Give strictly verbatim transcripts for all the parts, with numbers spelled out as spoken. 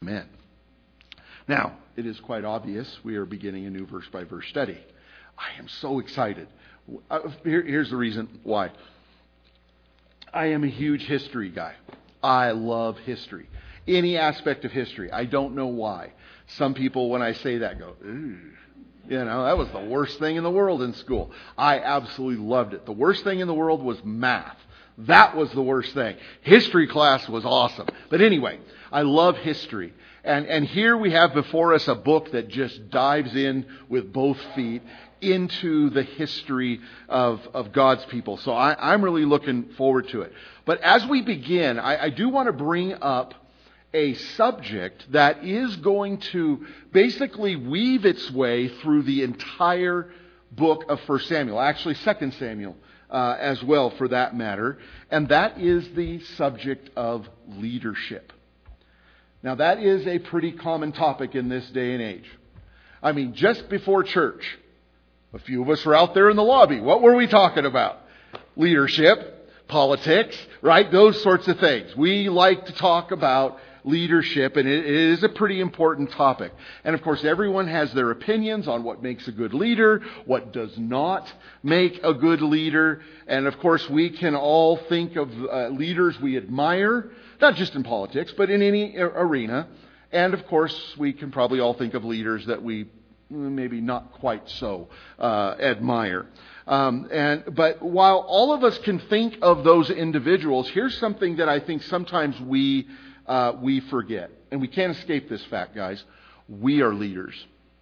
Amen. Now, it is quite obvious we are beginning a new verse-by-verse study. I am so excited. Uh, here, here's the reason why. I am a huge history guy. I love history. Any aspect of history. I don't know why. Some people, when I say that, go, ooh. You know, that was the worst thing in the world in school. I absolutely loved it. The worst thing in the world was math. That was the worst thing. History class was awesome. But anyway, I love history. And, and here we have before us a book that just dives in with both feet into the history of, of God's people. So I, I'm really looking forward to it. But as we begin, I, I do want to bring up a subject that is going to basically weave its way through the entire book of First Samuel. Actually, Second Samuel uh, as well, for that matter. And that is the subject of leadership. Now, that is a pretty common topic in this day and age. I mean, just before church, a few of us were out there in the lobby. What were we talking about? Leadership, politics, right? Those sorts of things. We like to talk about leadership, and it is a pretty important topic. And of course, everyone has their opinions on what makes a good leader, what does not make a good leader. And of course, we can all think of uh, leaders we admire, not just in politics, but in any arena. And of course, we can probably all think of leaders that we maybe not quite so uh, admire. Um, and but while all of us can think of those individuals, here's something that I think sometimes we uh, we forget, and we can't escape this fact, guys. We are leaders.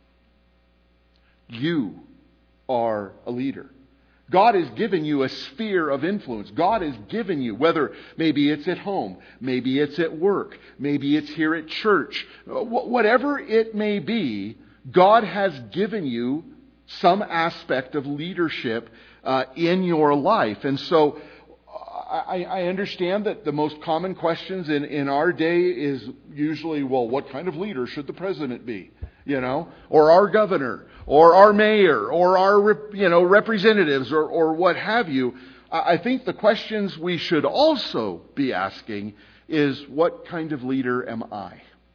You are a leader. God has given you a sphere of influence. God has given you, whether maybe it's at home, maybe it's at work, maybe it's here at church, whatever it may be, God has given you some aspect of leadership uh, in your life. And so I, I understand that the most common questions in, in our day is usually, well, what kind of leader should the president be? You know, or our governor, or our mayor, or our, you know, representatives, or, or what have you. I think the questions we should also be asking is, what kind of leader am I?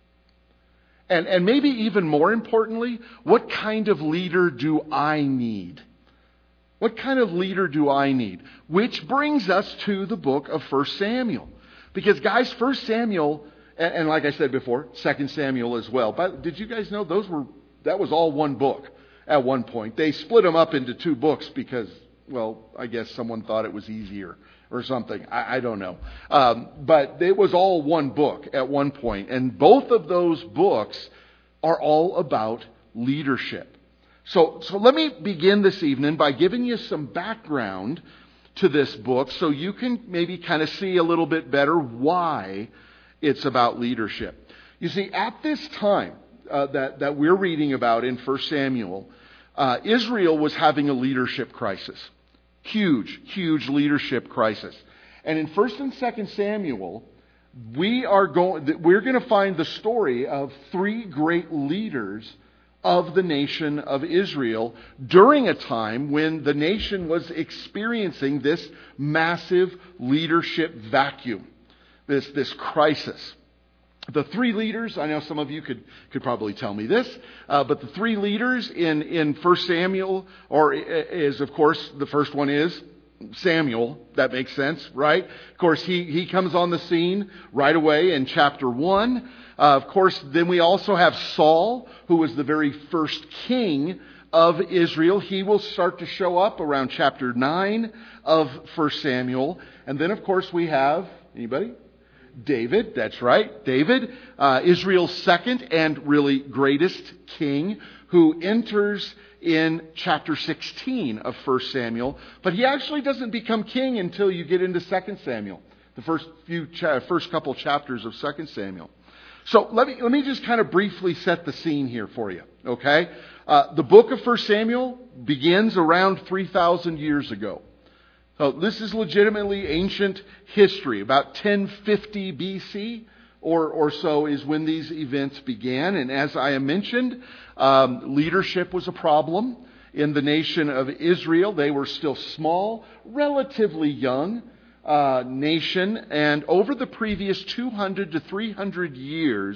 And, and maybe even more importantly, what kind of leader do I need? What kind of leader do I need? Which brings us to the book of First Samuel. Because guys, First Samuel, and, and like I said before, Second Samuel as well. But did you guys know those were, that was all one book at one point? They split them up into two books because, well, I guess someone thought it was easier or something. I, I don't know. Um, but it was all one book at one point. And both of those books are all about leadership. So, so let me begin this evening by giving you some background to this book so you can maybe kind of see a little bit better why it's about leadership. You see, at this time uh, that, that we're reading about in First Samuel, uh, Israel was having a leadership crisis. Huge, huge leadership crisis. And in First and Second Samuel, we are going, we're going to find the story of three great leaders of the nation of Israel during a time when the nation was experiencing this massive leadership vacuum, this, this crisis. The three leaders, I know some of you could, could probably tell me this, uh, but the three leaders in, in First Samuel, or is, of course, the first one is Samuel. That makes sense, right? Of course, he, he comes on the scene right away in chapter one. Uh, of course, then we also have Saul, who was the very first king of Israel. He will start to show up around chapter nine of First Samuel. And then, of course, we have, anybody? David, that's right, David, uh, Israel's second and really greatest king, who enters in chapter sixteen of First Samuel. But he actually doesn't become king until you get into Second Samuel, the first few cha- first couple chapters of Second Samuel. So let me let me just kind of briefly set the scene here for you, okay? Uh, the book of First Samuel begins around three thousand years ago. So this is legitimately ancient history. About ten fifty B C or, or so is when these events began. And as I mentioned, um, leadership was a problem in the nation of Israel. They were still small, relatively young uh, nation. And over the previous two hundred to three hundred years,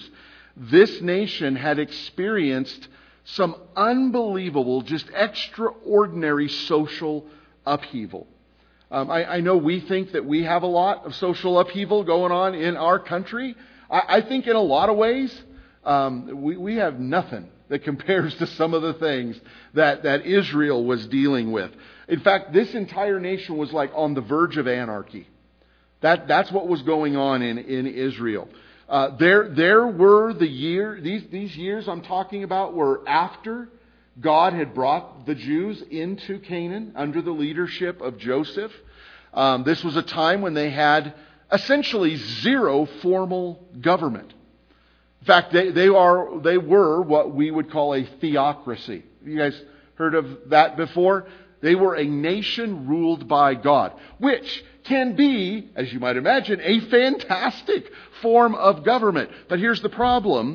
this nation had experienced some unbelievable, just extraordinary social upheaval. Um, I, I know we think that we have a lot of social upheaval going on in our country. I, I think in a lot of ways, um, we, we have nothing that compares to some of the things that, that Israel was dealing with. In fact, this entire nation was like on the verge of anarchy. That, that's what was going on in, in Israel. Uh, there, there were the year, these, these years I'm talking about were after God had brought the Jews into Canaan under the leadership of Joseph. Um, this was a time when they had essentially zero formal government. In fact, they, they are they were what we would call a theocracy. You guys heard of that before? They were a nation ruled by God, which can be, as you might imagine, a fantastic form of government. But here's the problem,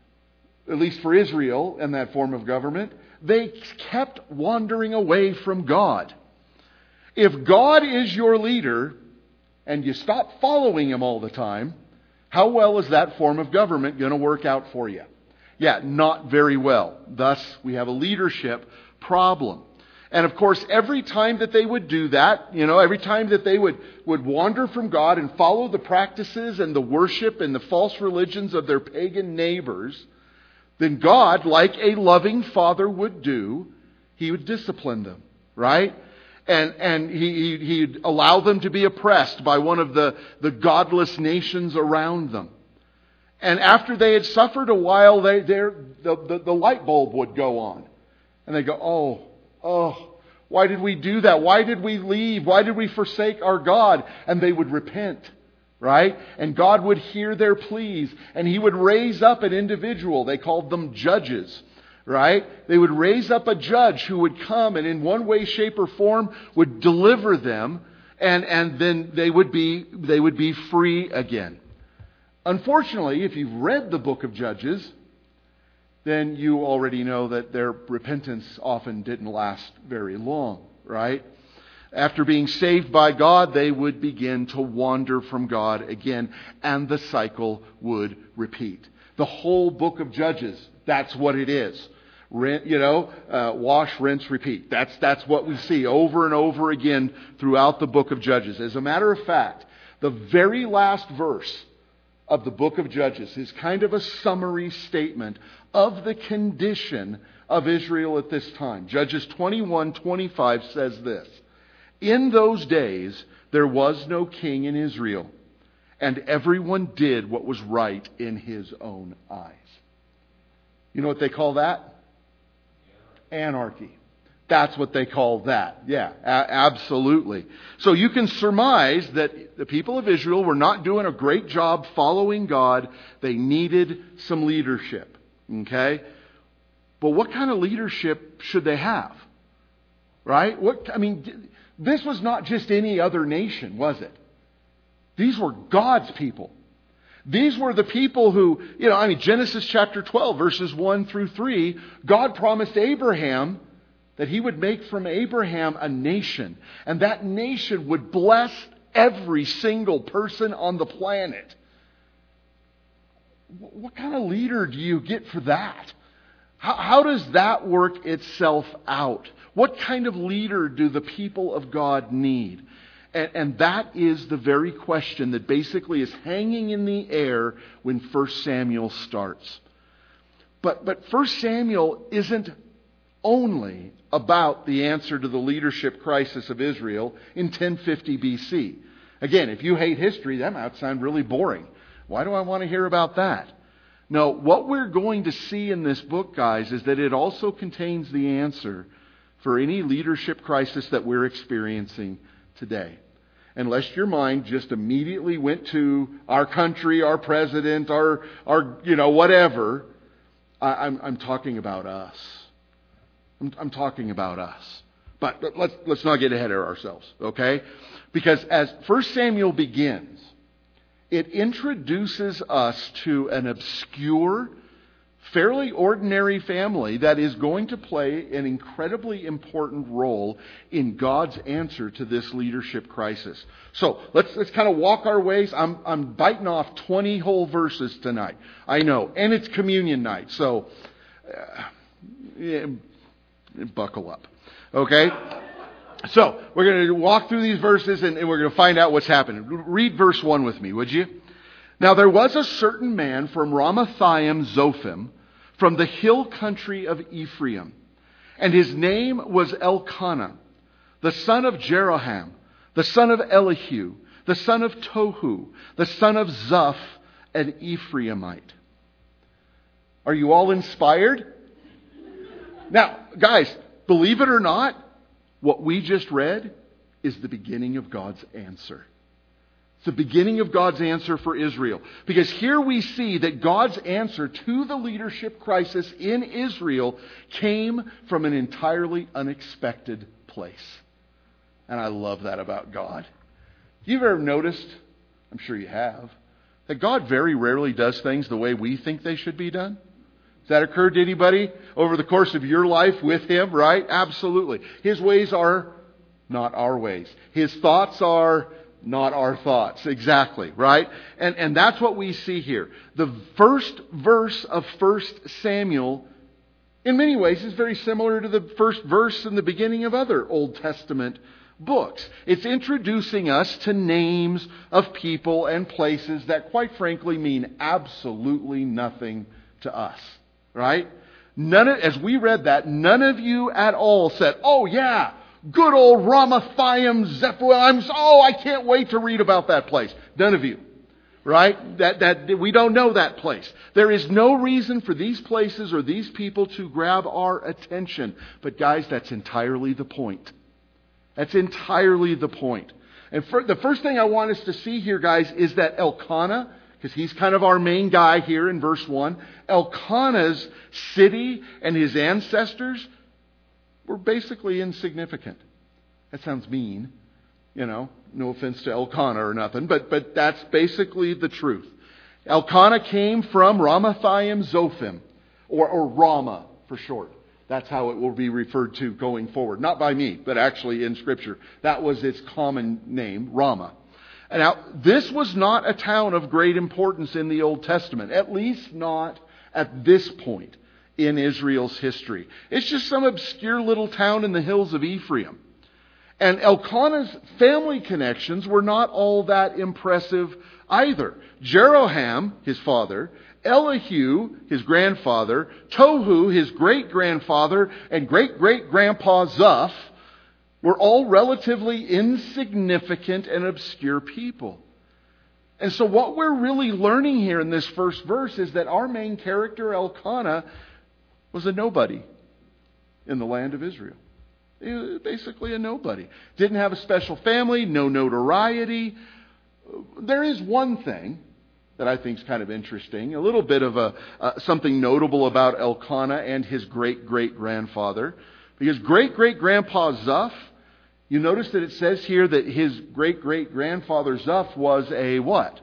at least for Israel and that form of government, they kept wandering away from God. If God is your leader and you stop following Him all the time, how well is that form of government going to work out for you? Yeah, not very well. Thus, we have a leadership problem. And of course, every time that they would do that, you know, every time that they would, would wander from God and follow the practices and the worship and the false religions of their pagan neighbors, then God, like a loving father would do, He would discipline them, right? And and he, he, He'd allow them to be oppressed by one of the, the godless nations around them. And after they had suffered a while, they, the, the, the light bulb would go on. And they go, oh, oh, why did we do that? Why did we leave? Why did we forsake our God? And they would repent, right? And God would hear their pleas. And He would raise up an individual. They called them judges, right? They would raise up a judge who would come and in one way, shape, or form would deliver them. And, and then they would be, they would be free again. Unfortunately, if you've read the book of Judges, then you already know that their repentance often didn't last very long, right? After being saved by God, they would begin to wander from God again, and the cycle would repeat. The whole book of Judges, that's what it is. You know, uh, wash, rinse, repeat. That's, that's what we see over and over again throughout the book of Judges. As a matter of fact, the very last verse of the book of Judges is kind of a summary statement of the condition of Israel at this time. Judges twenty-one twenty-five says this: "In those days there was no king in Israel, and everyone did what was right in his own eyes." You know what they call that? Anarchy. That's what they call that. Yeah, a- absolutely. So you can surmise that the people of Israel were not doing a great job following God. They needed some leadership. Okay? But what kind of leadership should they have? Right? What, I mean, this was not just any other nation, was it? These were God's people. These were the people who, you know, I mean, Genesis chapter twelve, verses one through three, God promised Abraham that He would make from Abraham a nation. And that nation would bless every single person on the planet. What kind of leader do you get for that? How, how does that work itself out? What kind of leader do the people of God need? And, and that is the very question that basically is hanging in the air when First Samuel starts. But, but First Samuel isn't only about the answer to the leadership crisis of Israel in ten fifty B C. Again, if you hate history, that might sound really boring. Why do I want to hear about that? No, what we're going to see in this book, guys, is that it also contains the answer for any leadership crisis that we're experiencing today. Unless your mind just immediately went to our country, our president, our, our you know, whatever, I, I'm, I'm talking about us. I'm, I'm talking about us. But, but let's, let's not get ahead of ourselves, okay? Because as First Samuel begins, it introduces us to an obscure fairly ordinary family that is going to play an incredibly important role in God's answer to this leadership crisis. So let's let's kind of walk our ways. I'm I'm biting off twenty whole verses tonight. I know, and it's communion night, so uh, yeah, buckle up, okay? So we're going to walk through these verses and, and we're going to find out what's happening. Read verse one with me, would you? Now there was a certain man from Ramathaim Zophim, from the hill country of Ephraim, and his name was Elkanah, the son of Jeroham, the son of Elihu, the son of Tohu, the son of Zuph, an Ephraimite. Are you all inspired? Now, guys, believe it or not, what we just read is the beginning of God's answer. It's the beginning of God's answer for Israel. Because here we see that God's answer to the leadership crisis in Israel came from an entirely unexpected place. And I love that about God. You've ever noticed, I'm sure you have, that God very rarely does things the way we think they should be done? Has that occurred to anybody over the course of your life with Him, right? Absolutely. His ways are not our ways. His thoughts are not our thoughts. Exactly, right? And, and that's what we see here. The first verse of First Samuel, in many ways, is very similar to the first verse in the beginning of other Old Testament books. It's introducing us to names of people and places that, quite frankly, mean absolutely nothing to us. Right? None of, as we read that, none of you at all said, "Oh yeah, good old Ramathaim Zephuel. I'm so, oh, I can't wait to read about that place." None of you. Right? That that we don't know that place. There is no reason for these places or these people to grab our attention. But guys, that's entirely the point. That's entirely the point. And for, the first thing I want us to see here, guys, is that Elkanah, because he's kind of our main guy here in verse one, Elkanah's city and his ancestors were basically insignificant. That sounds mean, you know, no offense to Elkanah or nothing, but, but that's basically the truth. Elkanah came from Ramathaim Zophim, or, or Rama for short. That's how it will be referred to going forward. Not by me, but actually in Scripture. That was its common name, Rama. Now, this was not a town of great importance in the Old Testament, at least not at this point in Israel's history. It's just some obscure little town in the hills of Ephraim. And Elkanah's family connections were not all that impressive either. Jeroham, his father, Elihu, his grandfather, Tohu, his great-grandfather, and great-great-grandpa Zuph were all relatively insignificant and obscure people. And so what we're really learning here in this first verse is that our main character, Elkanah, was a nobody in the land of Israel. He was basically a nobody. Didn't have a special family, no notoriety. There is one thing that I think is kind of interesting, a little bit of a uh, something notable about Elkanah and his great-great-grandfather. Because great-great-grandpa Zuph, you notice that it says here that his great-great-grandfather Zuph was a what?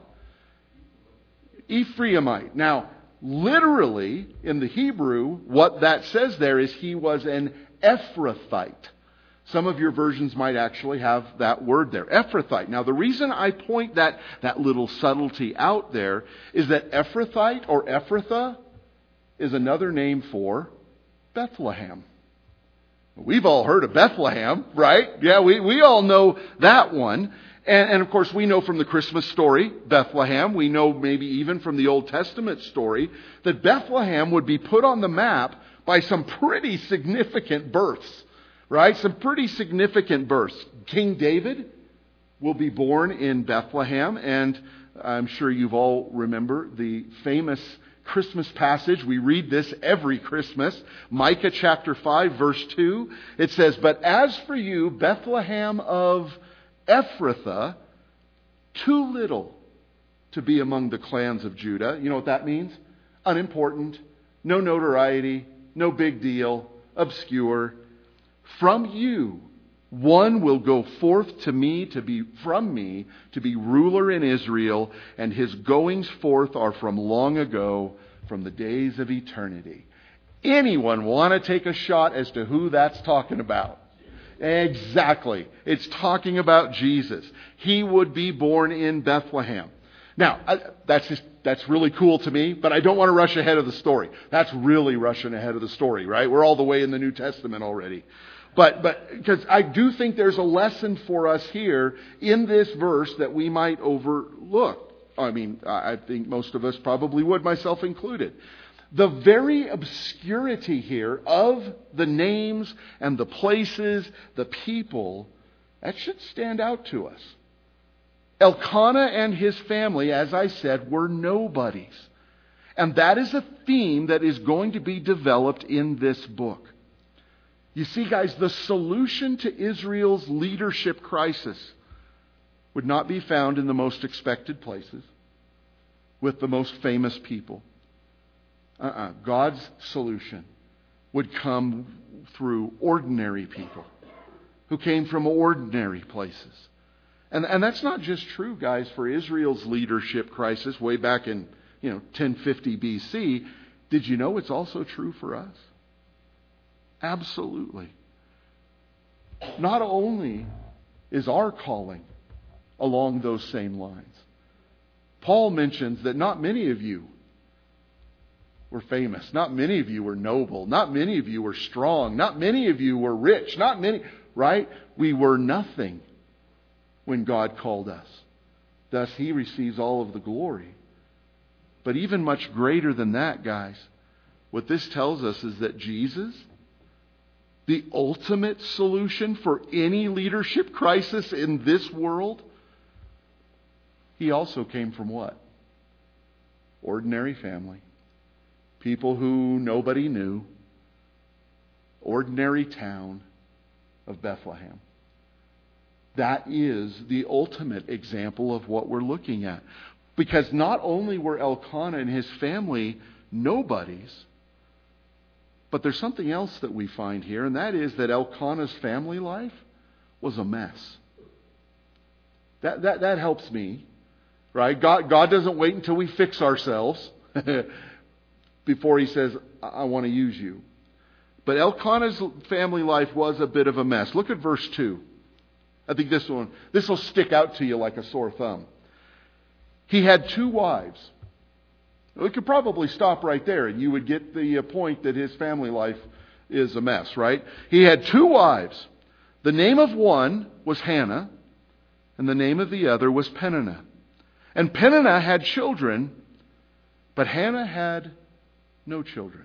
Ephraimite. Now, literally, in the Hebrew, what that says there is he was an Ephrathite. Some of your versions might actually have that word there, Ephrathite. Now, the reason I point that, that little subtlety out there is that Ephrathite or Ephrathah is another name for Bethlehem. We've all heard of Bethlehem, right? Yeah, we, we all know that one. And, and of course, we know from the Christmas story, Bethlehem. We know maybe even from the Old Testament story that Bethlehem would be put on the map by some pretty significant births, right? Some pretty significant births. King David will be born in Bethlehem, and I'm sure you've all remember the famous Christmas passage. We read this every Christmas. Micah chapter five, verse two. It says, "But as for you, Bethlehem of Ephrathah, too little to be among the clans of Judah." You know what that means? Unimportant, no notoriety, no big deal, obscure. "From you, one will go forth to me to be from me to be ruler in Israel, and his goings forth are from long ago, from the days of eternity. Anyone want to take a shot as to who that's talking about? Exactly. It's talking about Jesus. He would be born in Bethlehem. Now, that's just, that's really cool to me, but I don't want to rush ahead of the story. That's really rushing ahead of the story, right? We're all the way in the New Testament already. But, but, because I do think there's a lesson for us here in this verse that we might overlook. I mean, I think most of us probably would, myself included. The very obscurity here of the names and the places, the people, that should stand out to us. Elkanah and his family, as I said, were nobodies. And that is a theme that is going to be developed in this book. You see, guys, the solution to Israel's leadership crisis would not be found in the most expected places, with the most famous people. Uh-uh. God's solution would come through ordinary people who came from ordinary places. And, and that's not just true, guys, for Israel's leadership crisis way back in, you know, ten fifty B C. Did you know it's also true for us? Absolutely. Not only is our calling along those same lines, Paul mentions that not many of you were famous. Not many of you were noble. Not many of you were strong. Not many of you were rich. Not many, right? We were nothing when God called us. Thus, He receives all of the glory. But even much greater than that, guys, what this tells us is that Jesus, the ultimate solution for any leadership crisis in this world, He also came from what? Ordinary family. People who nobody knew. Ordinary town of Bethlehem. That is the ultimate example of what we're looking at. Because not only were Elkanah and his family nobodies, but there's something else that we find here, and that is that Elkanah's family life was a mess. That, that, that helps me, right? God, God doesn't wait until we fix ourselves before He says, I, I want to use you. But Elkanah's family life was a bit of a mess. Look at verse two. I think this one, this will stick out to you like a sore thumb. He had two wives. We could probably stop right there and you would get the point that his family life is a mess, right? He had two wives. The name of one was Hannah, and the name of the other was Peninnah. And Peninnah had children, but Hannah had no children.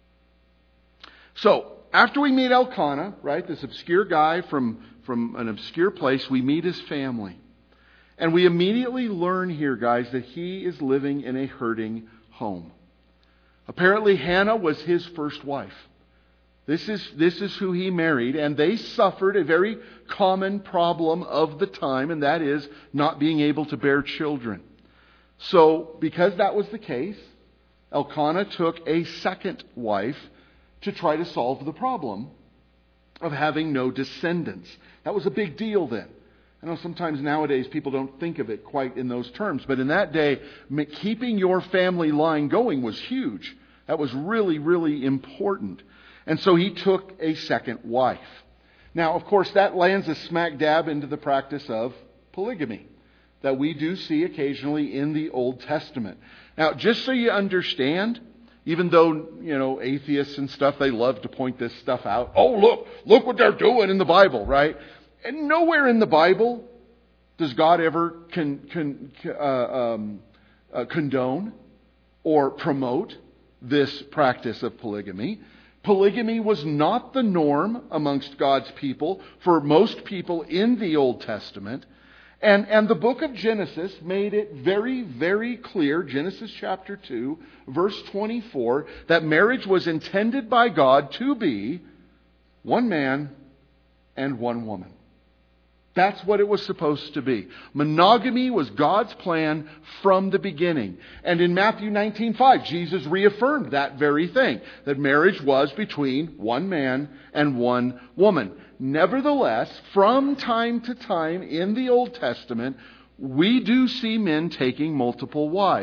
So, after we meet Elkanah, right, this obscure guy from, from an obscure place, we meet his family. And we immediately learn here, guys, that he is living in a hurting home. Apparently, Hannah was his first wife. This is, this is who he married, and they suffered a very common problem of the time, and that is not being able to bear children. So, because that was the case, Elkanah took a second wife to try to solve the problem of having no descendants. That was a big deal then. I know sometimes nowadays people don't think of it quite in those terms, but in that day, keeping your family line going was huge. That was really, really important. And so he took a second wife. Now, of course, that lands us smack dab into the practice of polygamy that we do see occasionally in the Old Testament. Now, just so you understand, even though, you know, atheists and stuff, they love to point this stuff out. Oh, look, look what they're doing in the Bible, right? And nowhere in the Bible does God ever con, con, uh, um, uh, condone or promote this practice of polygamy. Polygamy was not the norm amongst God's people for most people in the Old Testament. And, and the book of Genesis made it very, very clear, Genesis chapter two, verse twenty-four, that marriage was intended by God to be one man and one woman. That's what it was supposed to be. Monogamy was God's plan from the beginning. And in Matthew nineteen five, Jesus reaffirmed that very thing, that marriage was between one man and one woman. Nevertheless, from time to time in the Old Testament, we do see men taking multiple wives.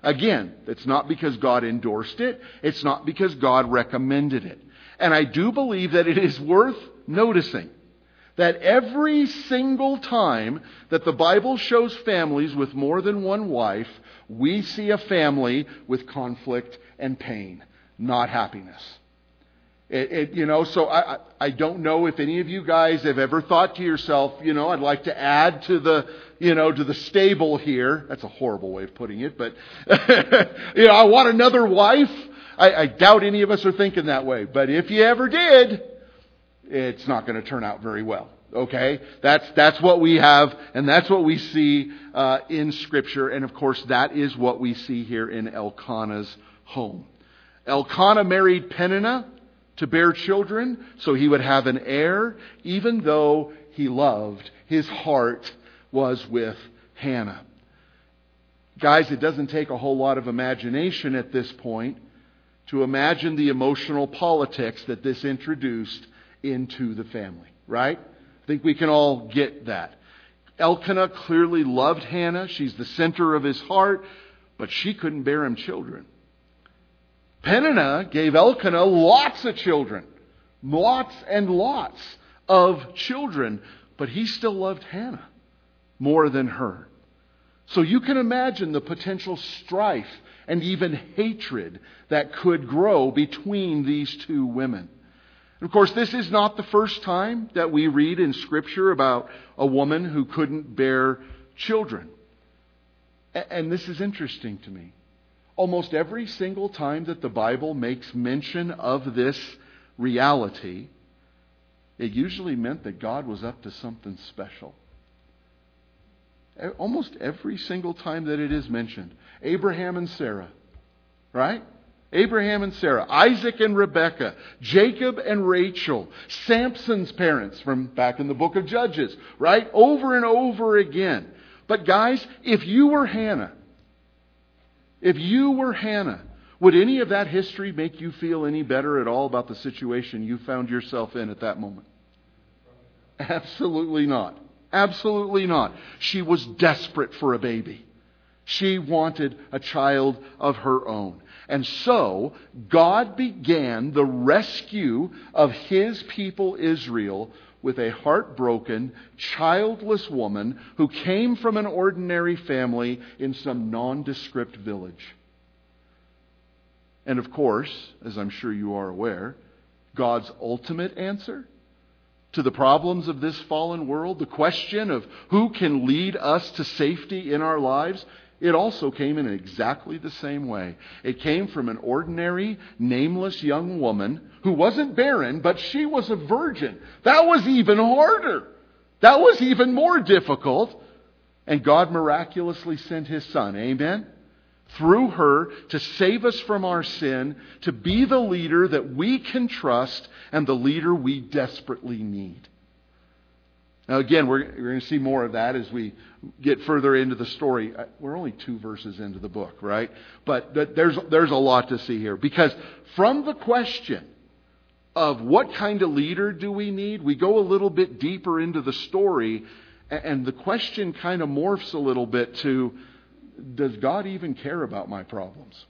Again, it's not because God endorsed it. It's not because God recommended it. And I do believe that it is worth noticing that every single time that the Bible shows families with more than one wife, we see a family with conflict and pain, not happiness. It, it, you know, so I, I don't know if any of you guys have ever thought to yourself, you know, I'd like to add to the, you know, to the stable here. That's a horrible way of putting it, but, you know, I want another wife. I, I doubt any of us are thinking that way. But if you ever did, it's not going to turn out very well. Okay? That's, that's what we have, and that's what we see uh, in Scripture. And of course, that is what we see here in Elkanah's home. Elkanah married Peninnah to bear children, so he would have an heir, even though he loved, his heart was with Hannah. Guys, it doesn't take a whole lot of imagination at this point to imagine the emotional politics that this introduced into the family, right? I think we can all get that. Elkanah clearly loved Hannah. She's the center of his heart, but she couldn't bear him children. Peninnah gave Elkanah lots of children. Lots and lots of children. But he still loved Hannah more than her. So you can imagine the potential strife and even hatred that could grow between these two women. And of course, this is not the first time that we read in Scripture about a woman who couldn't bear children. And this is interesting to me. Almost every single time that the Bible makes mention of this reality, it usually meant that God was up to something special. Almost every single time that it is mentioned. Abraham and Sarah, right? Abraham and Sarah, Isaac and Rebekah, Jacob and Rachel, Samson's parents from back in the book of Judges, right? Over and over again. But guys, if you were Hannah, If you were Hannah, would any of that history make you feel any better at all about the situation you found yourself in at that moment? Absolutely not. Absolutely not. She was desperate for a baby. She wanted a child of her own. And so, God began the rescue of His people Israel with a heartbroken, childless woman who came from an ordinary family in some nondescript village. And of course, as I'm sure you are aware, God's ultimate answer to the problems of this fallen world, the question of who can lead us to safety in our lives, it also came in exactly the same way. It came from an ordinary, nameless young woman who wasn't barren, but she was a virgin. That was even harder. That was even more difficult. And God miraculously sent His Son, amen? Through her to save us from our sin, to be the leader that we can trust and the leader we desperately need. Now again, we're, we're going to see more of that as we get further into the story. We're only two verses into the book, right? But there's, there's a lot to see here. Because from the question of what kind of leader do we need, we go a little bit deeper into the story. And the question kind of morphs a little bit to, does God even care about my problems?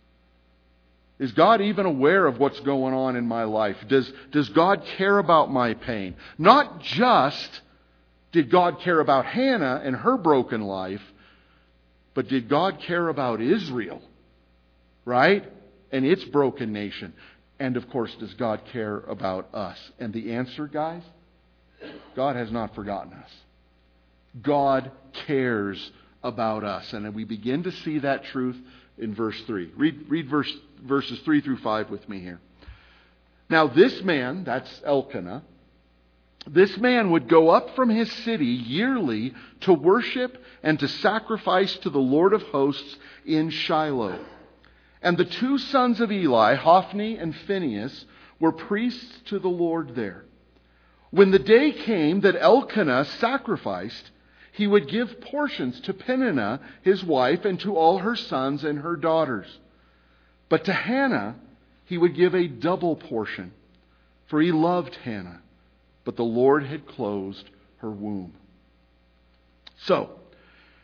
Is God even aware of what's going on in my life? Does, does God care about my pain? Not just did God care about Hannah and her broken life, but did God care about Israel, right? And its broken nation. And of course, does God care about us? And the answer, guys, God has not forgotten us. God cares about us. And we begin to see that truth in verse three. Read, read verse, verses three through five with me here. Now this man, that's Elkanah, this man would go up from his city yearly to worship and to sacrifice to the Lord of hosts in Shiloh. And the two sons of Eli, Hophni and Phinehas, were priests to the Lord there. When the day came that Elkanah sacrificed, he would give portions to Peninnah, his wife, and to all her sons and her daughters. But to Hannah he would give a double portion, for he loved Hannah, but the Lord had closed her womb. So,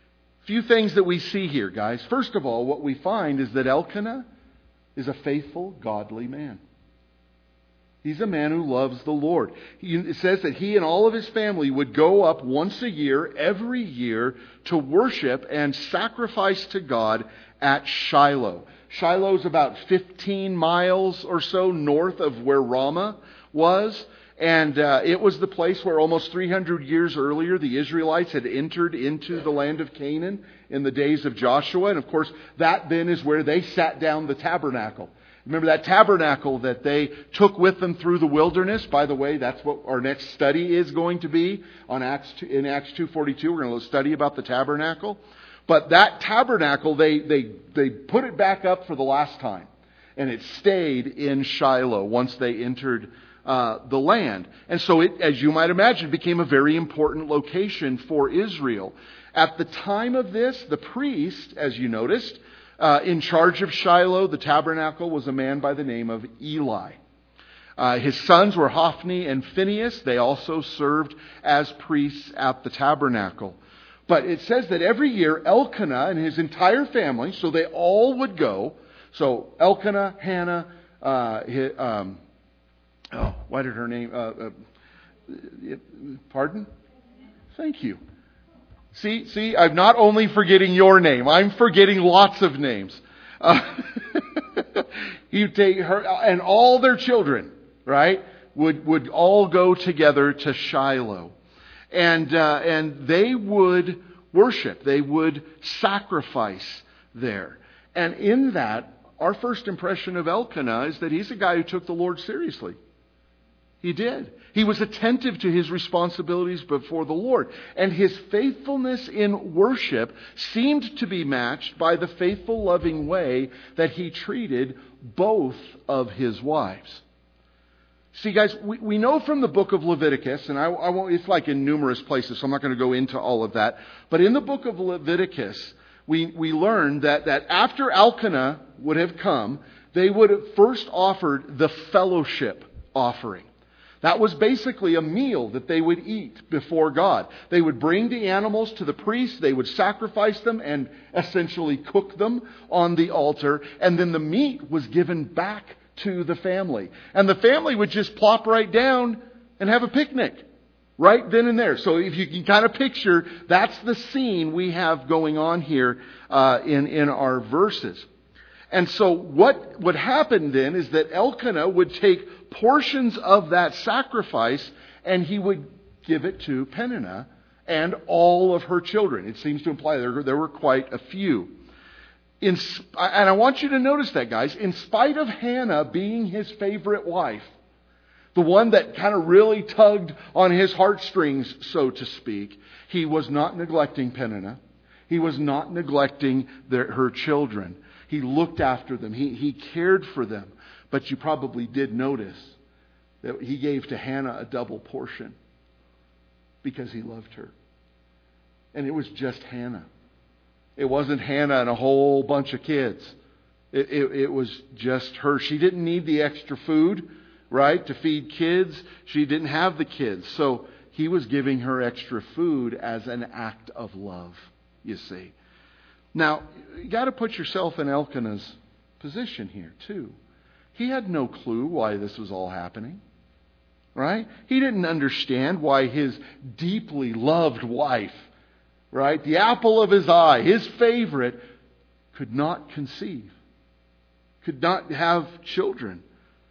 few things that we see here, guys. First of all, what we find is that Elkanah is a faithful, godly man. He's a man who loves the Lord. He, it says that he and all of his family would go up once a year, every year, to worship and sacrifice to God at Shiloh. Shiloh's about fifteen miles or so north of where Ramah was. And uh, it was the place where almost three hundred years earlier the Israelites had entered into the land of Canaan in the days of Joshua. And of course, that then is where they sat down the tabernacle. Remember that tabernacle that they took with them through the wilderness? By the way, that's what our next study is going to be on Acts two, in Acts two forty-two. We're going to study about the tabernacle. But that tabernacle, they, they, they put it back up for the last time. And it stayed in Shiloh once they entered uh, the land. And so it, as you might imagine, became a very important location for Israel. At the time of this, the priest, as you noticed, Uh, in charge of Shiloh, the tabernacle, was a man by the name of Eli. Uh, his sons were Hophni and Phinehas. They also served as priests at the tabernacle. But it says that every year Elkanah and his entire family, so they all would go. So Elkanah, Hannah, uh, his, um, oh, what did her name? Uh, uh, pardon? Thank you. See, see, I'm not only forgetting your name, I'm forgetting lots of names. Uh, you take her and all their children, right? Would would all go together to Shiloh, and uh, and they would worship. They would sacrifice there. And in that, our first impression of Elkanah is that he's a guy who took the Lord seriously. He did. He was attentive to his responsibilities before the Lord. And his faithfulness in worship seemed to be matched by the faithful, loving way that he treated both of his wives. See, guys, we, we know from the book of Leviticus, and I, I won't, it's like in numerous places, so I'm not going to go into all of that. But in the book of Leviticus, we, we learn that, that after Elkanah would have come, they would have first offered the fellowship offering. That was basically a meal that they would eat before God. They would bring the animals to the priest, they would sacrifice them and essentially cook them on the altar, and then the meat was given back to the family. And the family would just plop right down and have a picnic right then and there. So if you can kind of picture, that's the scene we have going on here uh, in, in our verses. And so what would happen then is that Elkanah would take portions of that sacrifice and he would give it to Peninnah and all of her children. It seems to imply there, there were quite a few. In, and I want you to notice that, guys. In spite of Hannah being his favorite wife, the one that kind of really tugged on his heartstrings, so to speak, he was not neglecting Peninnah. He was not neglecting their, her children. He looked after them. He, he cared for them. But you probably did notice that he gave to Hannah a double portion because he loved her. And it was just Hannah. It wasn't Hannah and a whole bunch of kids. It, it, it was just her. She didn't need the extra food, right, to feed kids. She didn't have the kids. So he was giving her extra food as an act of love, you see. Now, you got to put yourself in Elkanah's position here, too. He had no clue why this was all happening, right? He didn't understand why his deeply loved wife, right, the apple of his eye, his favorite, could not conceive, could not have children.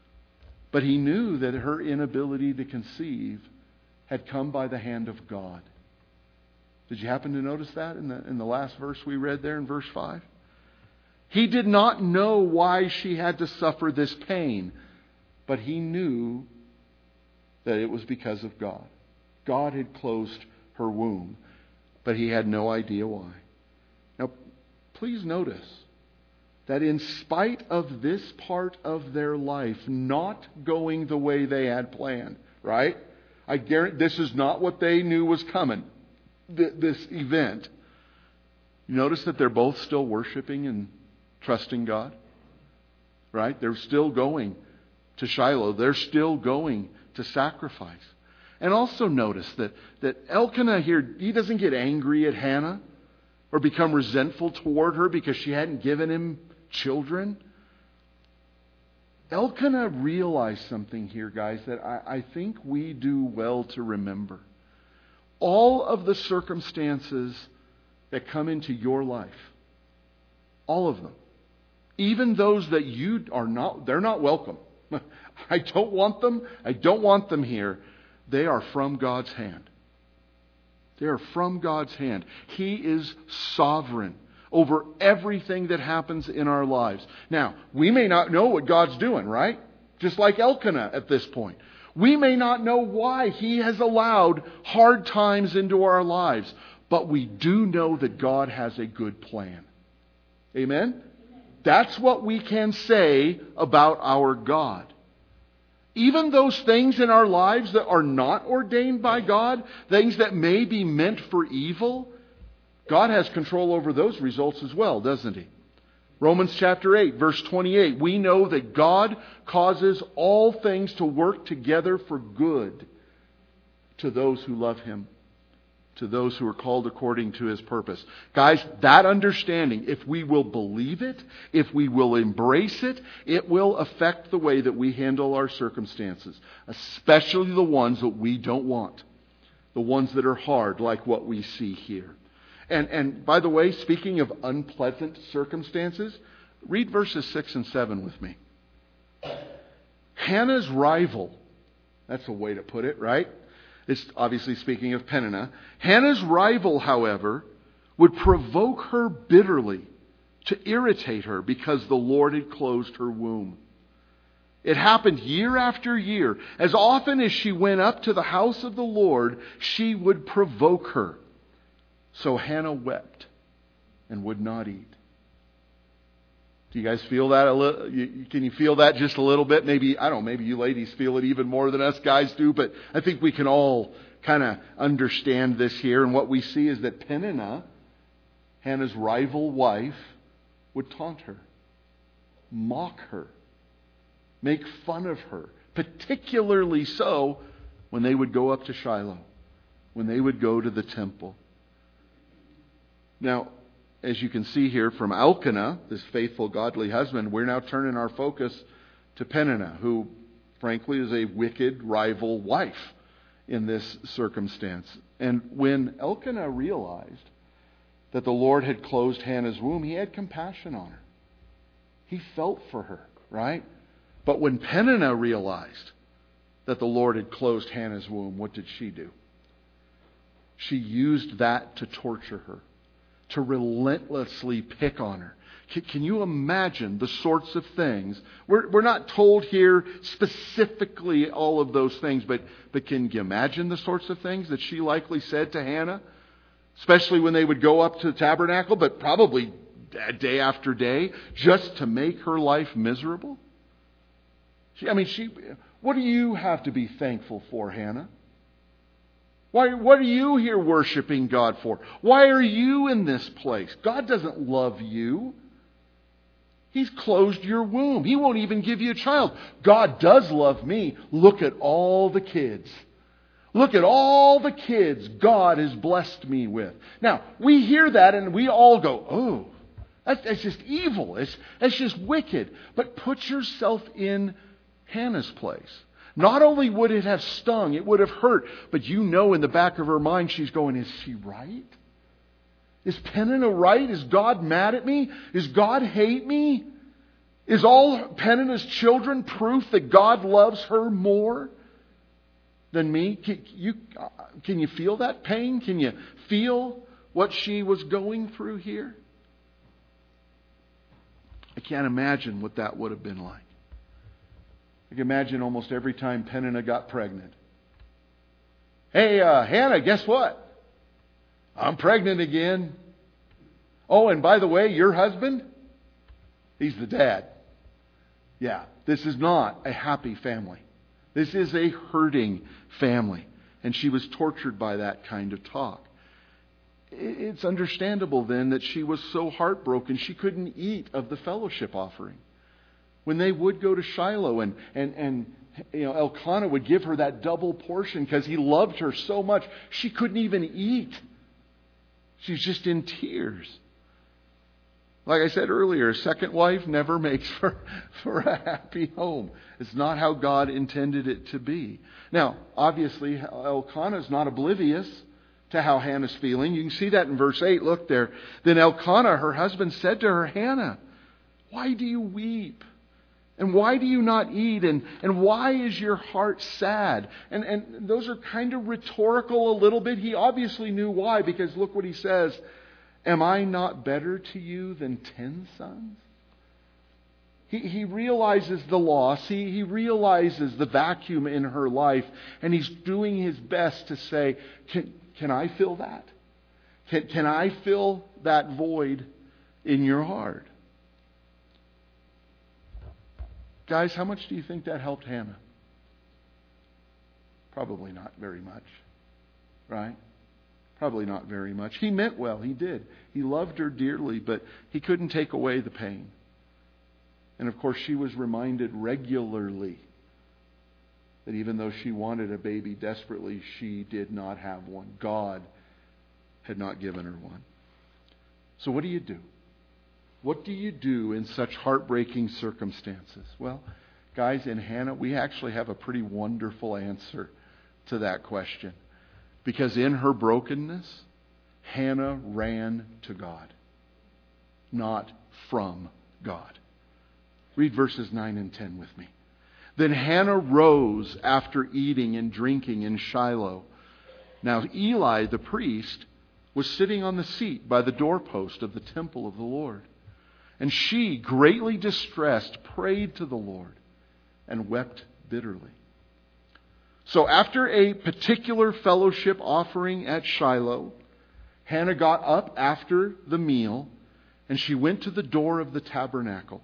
But he knew that her inability to conceive had come by the hand of God. Did you happen to notice that in the in the last verse we read there in verse five? He did not know why she had to suffer this pain, but he knew that it was because of God. God had closed her womb, but he had no idea why. Now, please notice that in spite of this part of their life not going the way they had planned, right? I guarantee this is not what they knew was coming. This event. You notice that they're both still worshiping and trusting God, right? They're still going to Shiloh. They're still going to sacrifice. And also notice that, that Elkanah here, he doesn't get angry at Hannah. or become resentful toward her because she hadn't given him children. Elkanah realized something here, guys, that I, I think we do well to remember. All of the circumstances that come into your life, all of them, even those that you are not, they're not welcome. I don't want them. I don't want them here. They are from God's hand. They are from God's hand. He is sovereign over everything that happens in our lives. Now, we may not know what God's doing, right? Just like Elkanah at this point. We may not know why He has allowed hard times into our lives, but we do know that God has a good plan. Amen? That's what we can say about our God. Even those things in our lives that are not ordained by God, things that may be meant for evil, God has control over those results as well, doesn't He? Romans chapter eight, verse twenty-eight, we know that God causes all things to work together for good to those who love Him, to those who are called according to His purpose. Guys, that understanding, if we will believe it, if we will embrace it, it will affect the way that we handle our circumstances, especially the ones that we don't want, the ones that are hard, like what we see here. And, and by the way, speaking of unpleasant circumstances, read verses six and seven with me. Hannah's rival, that's a way to put it, right? It's obviously speaking of Peninnah. Hannah's rival, however, would provoke her bitterly to irritate her because the Lord had closed her womb. It happened year after year. As often as she went up to the house of the Lord, she would provoke her. So Hannah wept and would not eat. Do you guys feel that a little? Can you feel that just a little bit? Maybe, I don't know, maybe you ladies feel it even more than us guys do, but I think we can all kind of understand this here. And what we see is that Peninnah, Hannah's rival wife, would taunt her, mock her, make fun of her, particularly so when they would go up to Shiloh, when they would go to the temple. Now, as you can see here from Elkanah, this faithful, godly husband, we're now turning our focus to Peninnah, who, frankly, is a wicked rival wife in this circumstance. And when Elkanah realized that the Lord had closed Hannah's womb, he had compassion on her. He felt for her, right? But when Peninnah realized that the Lord had closed Hannah's womb, what did she do? She used that to torture her, to relentlessly pick on her. Can you imagine the sorts of things? We're, we're not told here specifically all of those things, but, but can you imagine the sorts of things that she likely said to Hannah? Especially when they would go up to the tabernacle, but probably day after day, just to make her life miserable? She, I mean, she. What do you have to be thankful for, Hannah? Why, what are you here worshiping God for? Why are you in this place? God doesn't love you. He's closed your womb. He won't even give you a child. God does love me. Look at all the kids. Look at all the kids God has blessed me with. Now, we hear that and we all go, oh, that's, that's just evil. It's, that's just wicked. But put yourself in Hannah's place. Not only would it have stung, it would have hurt, but you know in the back of her mind she's going, is she right? Is Peninnah right? Is God mad at me? Does God hate me? Is all Peninnah's children proof that God loves her more than me? Can you, can you feel that pain? Can you feel what she was going through here? I can't imagine what that would have been like. I can imagine almost every time Peninnah got pregnant. Hey, uh, Hannah, guess what? I'm pregnant again. Oh, and by the way, your husband, he's the dad. Yeah, this is not a happy family. This is a hurting family. And she was tortured by that kind of talk. It's understandable then that she was so heartbroken she couldn't eat of the fellowship offering. When they would go to Shiloh and, and, and you know, Elkanah would give her that double portion because he loved her so much, she couldn't even eat. She's just in tears. Like I said earlier, a second wife never makes for, for a happy home. It's not how God intended it to be. Now, obviously, Elkanah is not oblivious to how Hannah's feeling. You can see that in verse eight. Look there. Then Elkanah, her husband, said to her, Hannah, why do you weep? And why do you not eat? And, and why is your heart sad? And, and those are kind of rhetorical a little bit. He obviously knew why, because look what he says. Am I not better to you than ten sons? He, he realizes the loss. He, he realizes the vacuum in her life. And he's doing his best to say, can, can I fill that? Can, can I fill that void in your heart? Guys, how much do you think that helped Hannah? Probably not very much. Right? Probably not very much. He meant well. He did. He loved her dearly, but he couldn't take away the pain. And of course, she was reminded regularly that even though she wanted a baby desperately, she did not have one. God had not given her one. So what do you do? What do you do in such heartbreaking circumstances? Well, guys, in Hannah, we actually have a pretty wonderful answer to that question. Because in her brokenness, Hannah ran to God, not from God. Read verses nine and ten with me. Then Hannah rose after eating and drinking in Shiloh. Now Eli, the priest, was sitting on the seat by the doorpost of the temple of the Lord. And she, greatly distressed, prayed to the Lord and wept bitterly. So after a particular fellowship offering at Shiloh, Hannah got up after the meal and she went to the door of the tabernacle.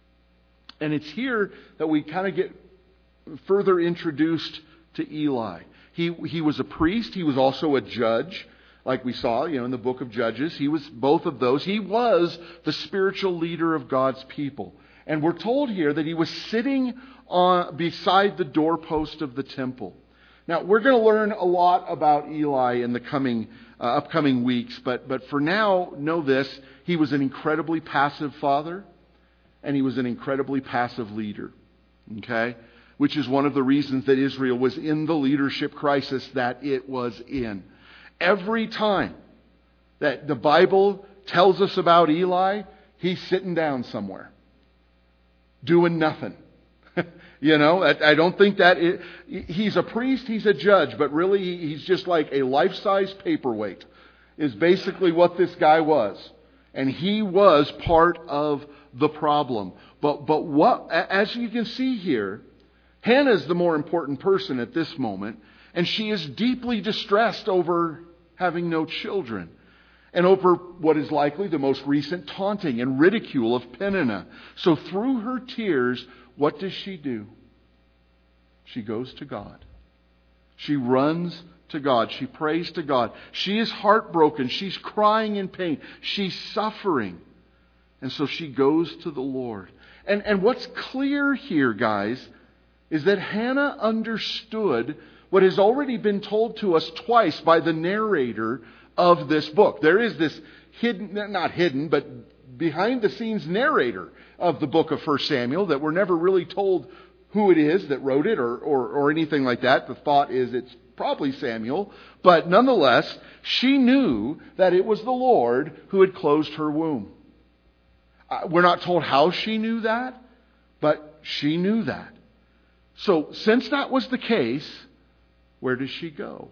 And it's here that we kind of get further introduced to Eli. He, he was a priest. He was also a judge, like we saw, you know, in the book of Judges. He was both of those. He was the spiritual leader of God's people. And we're told here that he was sitting on beside the doorpost of the temple. Now, we're going to learn a lot about Eli in the coming uh, upcoming weeks, but but for now, know this: he was an incredibly passive father, and he was an incredibly passive leader. Okay, which is one of the reasons that Israel was in the leadership crisis that it was in. Every time that the Bible tells us about Eli, he's sitting down somewhere, doing nothing. You know, I don't think that it, he's a priest, he's a judge, but really he's just like a life-size paperweight is basically what this guy was. And he was part of the problem. But but what, as you can see here, Hannah is the more important person at this moment, and she is deeply distressed over having no children, and over what is likely the most recent taunting and ridicule of Peninnah. So through her tears, what does she do? She goes to God. She runs to God. She prays to God. She is heartbroken. She's crying in pain. She's suffering. And so she goes to the Lord. And, and what's clear here, guys, is that Hannah understood what has already been told to us twice by the narrator of this book. There is this hidden, not hidden, but behind the scenes narrator of the book of First Samuel that we're never really told who it is that wrote it or, or, or anything like that. The thought is it's probably Samuel. But nonetheless, she knew that it was the Lord who had closed her womb. Uh, we're not told how she knew that, but she knew that. So since that was the case, where does she go?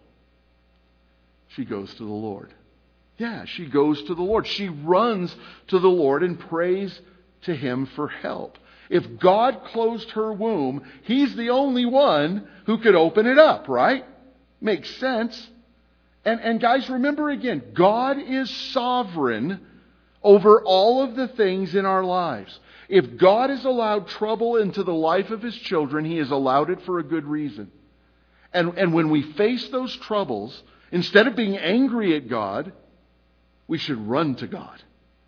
She goes to the Lord. Yeah, she goes to the Lord. She runs to the Lord and prays to Him for help. If God closed her womb, He's the only one who could open it up, right? Makes sense. And, and guys, remember again, God is sovereign over all of the things in our lives. If God has allowed trouble into the life of His children, He has allowed it for a good reason. And, and when we face those troubles, instead of being angry at God, we should run to God,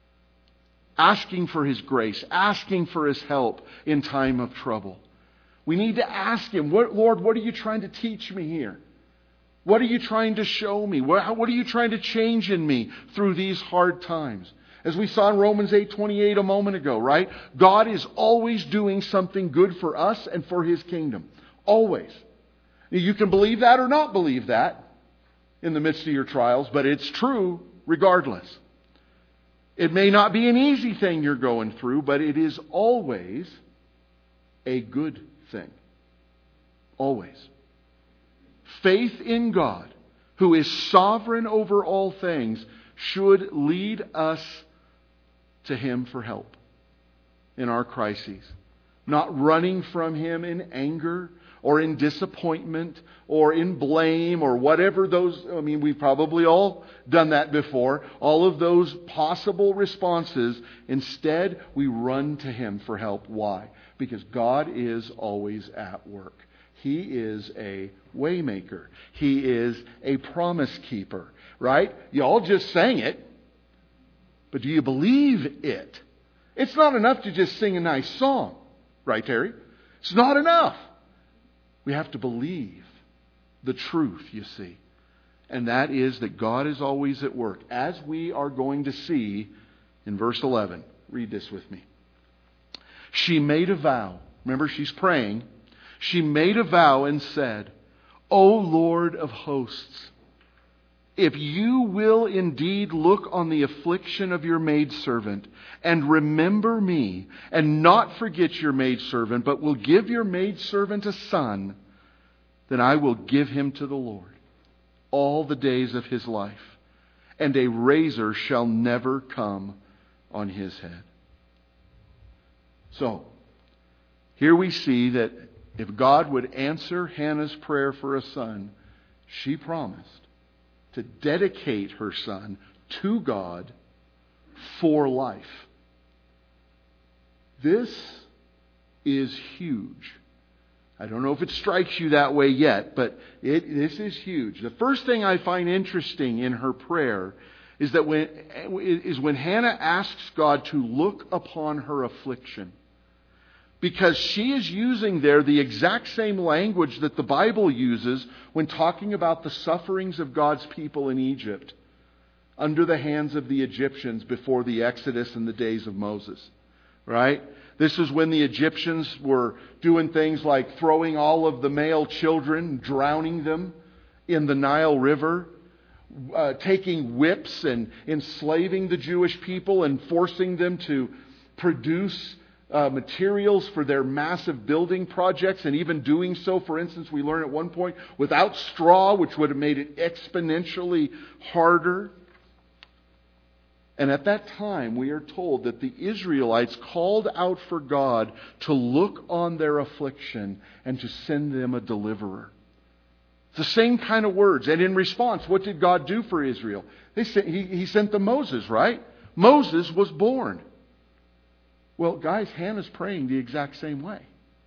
asking for His grace, asking for His help in time of trouble. We need to ask Him, what, Lord, what are you trying to teach me here? What are you trying to show me? What, what are you trying to change in me through these hard times? As we saw in Romans eight twenty-eight a moment ago, right? God is always doing something good for us and for His kingdom. Always. You can believe that or not believe that in the midst of your trials, but it's true regardless. It may not be an easy thing you're going through, but it is always a good thing. Always. Faith in God, who is sovereign over all things, should lead us to Him for help in our crises. Not running from Him in anger or in disappointment or in blame or whatever those, I mean, we've probably all done that before. All of those possible responses. Instead, we run to Him for help. Why? Because God is always at work. He is a waymaker. He is a promise keeper. Right? You all just sang it. But do you believe it? It's not enough to just sing a nice song. Right, Terry? It's not enough. We have to believe the truth, you see. And that is that God is always at work. As we are going to see in verse eleven. Read this with me. She made a vow. Remember, she's praying. She made a vow and said, O Lord of hosts, if you will indeed look on the affliction of your maidservant and remember me and not forget your maidservant, but will give your maidservant a son, then I will give him to the Lord all the days of his life, and a razor shall never come on his head. So, here we see that if God would answer Hannah's prayer for a son, she promised to dedicate her son to God for life. This is huge. I don't know if it strikes you that way yet, but it, this is huge. The first thing I find interesting in her prayer is that when is when Hannah asks God to look upon her affliction. Because she is using there the exact same language that the Bible uses when talking about the sufferings of God's people in Egypt under the hands of the Egyptians before the Exodus in the days of Moses. Right? This is when the Egyptians were doing things like throwing all of the male children, drowning them in the Nile River, uh, taking whips and enslaving the Jewish people and forcing them to produce Uh, materials for their massive building projects, and even doing so, for instance, we learn at one point, without straw, which would have made it exponentially harder. And at that time, we are told that the Israelites called out for God to look on their affliction and to send them a deliverer. It's the same kind of words. And in response, what did God do for Israel? They sent, he, he sent them Moses, right? Moses was born. Well, guys, Hannah's praying the exact same way.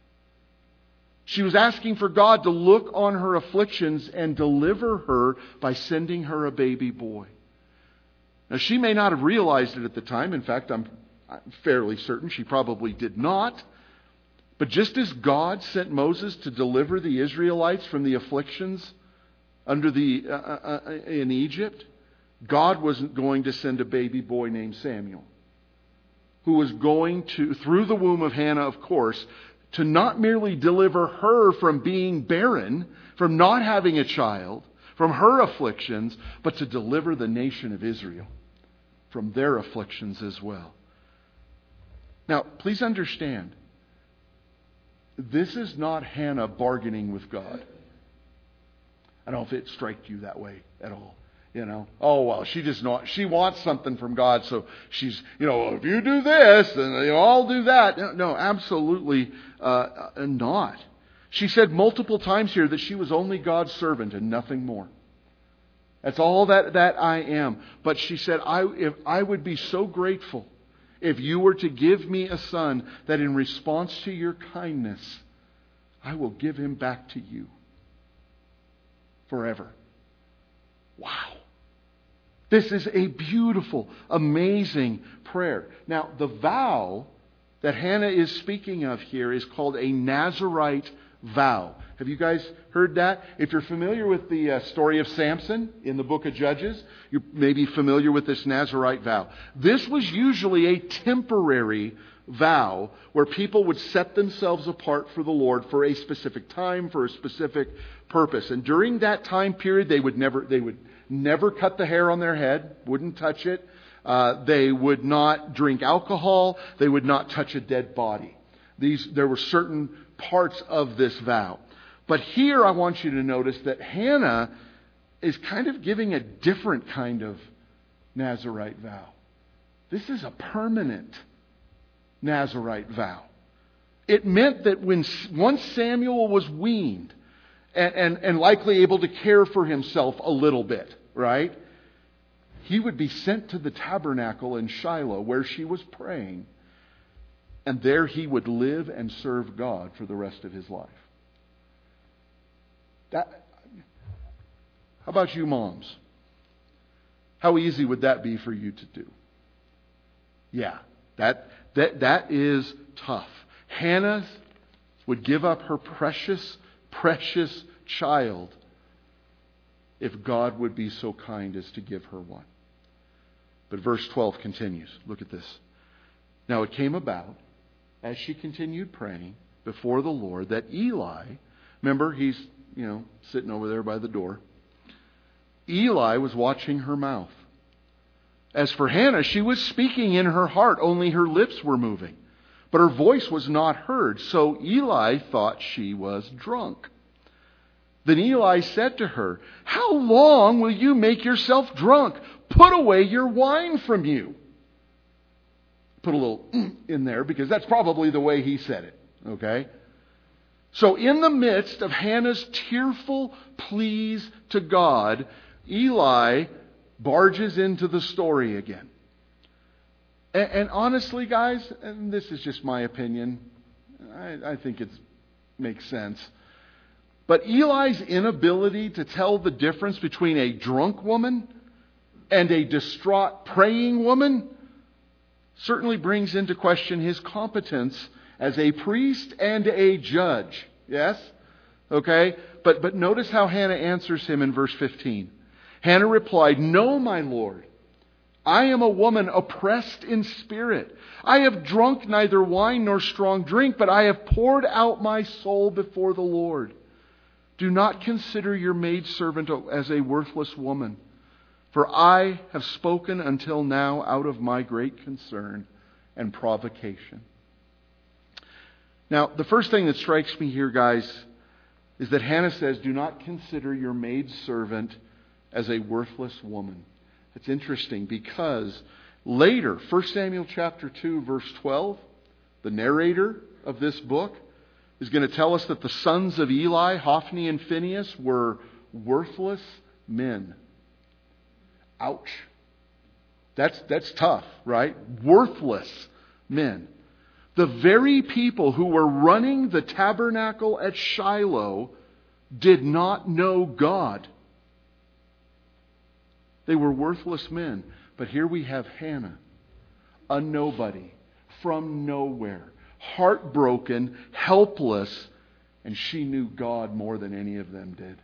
She was asking for God to look on her afflictions and deliver her by sending her a baby boy. Now, she may not have realized it at the time. In fact, I'm fairly certain she probably did not. But just as God sent Moses to deliver the Israelites from the afflictions under the uh, uh, in Egypt, God wasn't going to send a baby boy named Samuel, who was going to, through the womb of Hannah, of course, to not merely deliver her from being barren, from not having a child, from her afflictions, but to deliver the nation of Israel from their afflictions as well. Now, please understand, this is not Hannah bargaining with God. I don't know if it struck you that way at all. You know, oh, well, she just not, she wants something from God, so she's, you know, if you do this, then you know, I'll do that. No, no absolutely uh, not. She said multiple times here that she was only God's servant and nothing more. That's all that, that I am. But she said, I, if I would be so grateful if you were to give me a son, that in response to your kindness, I will give him back to you forever. Wow. This is a beautiful, amazing prayer. Now, the vow that Hannah is speaking of here is called a Nazirite vow. Have you guys heard that? If you're familiar with the uh, story of Samson in the book of Judges, you may be familiar with this Nazirite vow. This was usually a temporary vow where people would set themselves apart for the Lord for a specific time, for a specific purpose. And during that time period, they would never they would never cut the hair on their head, wouldn't touch it. Uh, they would not drink alcohol. They would not touch a dead body. These there were certain parts of this vow. But here I want you to notice that Hannah is kind of giving a different kind of Nazirite vow. This is a permanent Nazirite vow. It meant that when once Samuel was weaned and, and, and likely able to care for himself a little bit, right? He would be sent to the tabernacle in Shiloh where she was praying. And there he would live and serve God for the rest of his life. That, how about you moms? How easy would that be for you to do? Yeah, that that that is tough. Hannah would give up her precious, precious child if God would be so kind as to give her one. But verse twelve continues. Look at this. Now it came about, as she continued praying before the Lord, that Eli, remember he's, you know, sitting over there by the door. Eli was watching her mouth. As for Hannah, she was speaking in her heart, only her lips were moving. But her voice was not heard, so Eli thought she was drunk. Then Eli said to her, "How long will you make yourself drunk? Put away your wine from you." Put a little in there because that's probably the way he said it. Okay? So in the midst of Hannah's tearful pleas to God, Eli barges into the story again. And, and honestly, guys, and this is just my opinion, I, I think it makes sense. But Eli's inability to tell the difference between a drunk woman and a distraught praying woman certainly brings into question his competence as a priest and a judge. Yes? Okay? But but notice how Hannah answers him in verse fifteen. Hannah replied, "No, my Lord. I am a woman oppressed in spirit. I have drunk neither wine nor strong drink, but I have poured out my soul before the Lord. Do not consider your maidservant as a worthless woman, for I have spoken until now out of my great concern and provocation." Now, the first thing that strikes me here, guys, is that Hannah says, "Do not consider your maidservant as a worthless woman." It's interesting because later, First Samuel chapter two, verse twelve, the narrator of this book is going to tell us that the sons of Eli, Hophni and Phinehas, were worthless men. Ouch. That's, that's tough, right? Worthless men. The very people who were running the tabernacle at Shiloh did not know God. They were worthless men. But here we have Hannah, a nobody, from nowhere, heartbroken, helpless, and she knew God more than any of them did.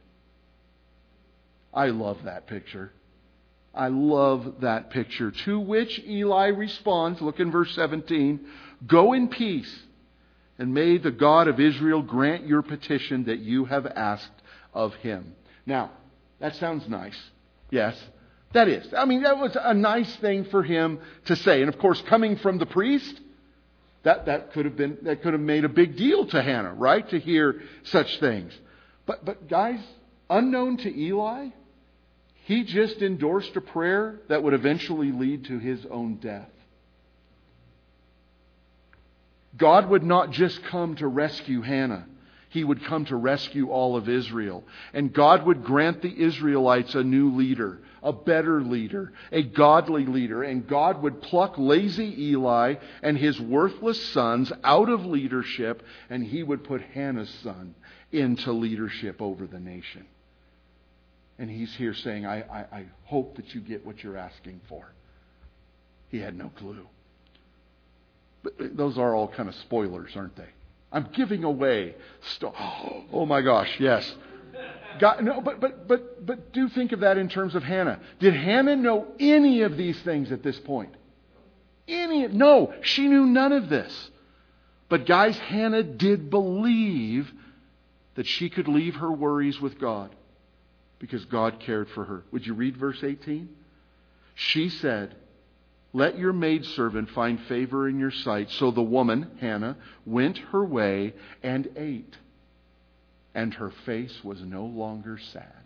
I love that picture. I love that picture. To which Eli responds, look in verse seventeen, "Go in peace, and may the God of Israel grant your petition that you have asked of him." Now, that sounds nice. Yes, that is. I mean, that was a nice thing for him to say. And of course, coming from the priest, that, that could have been that could have made a big deal to Hannah, right? To hear such things. But but guys, unknown to Eli, he just endorsed a prayer that would eventually lead to his own death. God would not just come to rescue Hannah. He would come to rescue all of Israel. And God would grant the Israelites a new leader, a better leader, a godly leader. And God would pluck lazy Eli and his worthless sons out of leadership, and he would put Hannah's son into leadership over the nation. And he's here saying, I, I, I hope that you get what you're asking for. He had no clue. But those are all kind of spoilers, aren't they? I'm giving away stuff. Oh my gosh, yes. God, no, but but but but do think of that in terms of Hannah. Did Hannah know any of these things at this point? Any? No, she knew none of this. But guys, Hannah did believe that she could leave her worries with God because God cared for her. Would you read verse eighteen? She said, "Let your maidservant find favor in your sight." So the woman, Hannah, went her way and ate. And her face was no longer sad.